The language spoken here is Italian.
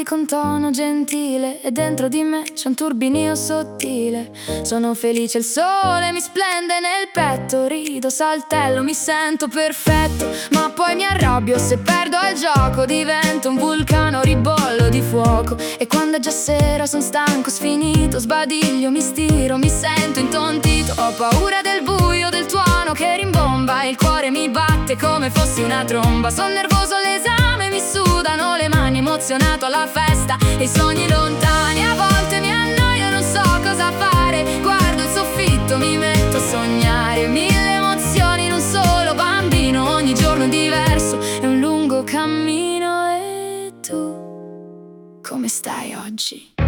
con tono gentile e dentro di me c'è un turbinio sottile. Sono felice, il sole mi splende nel petto, rido, saltello, mi sento perfetto. Ma poi mi arrabbio se perdo il gioco, divento un vulcano, ribollo di fuoco. E quando è già sera son stanco, sfinito, sbadiglio, mi stiro, mi sento intontito. Ho paura del buio, del tuono che rimbomba, il cuore mi batte come fossi una tromba. Son nervoso all'esame, mi sudano le mani, emozionato alla festa e i sogni lontani. A volte mi annoio, non so cosa fare, guardo il soffitto, mi metto a sognare. Mille emozioni in un solo bambino, ogni giorno è diverso, è un lungo cammino. E tu, come stai oggi?